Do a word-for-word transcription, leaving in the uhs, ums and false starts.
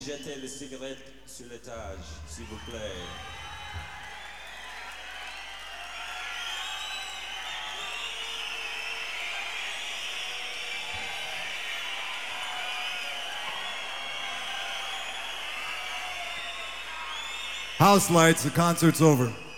Jetez les cigarettes sur l'étage, s'il vous plaît. House lights, the concert's over.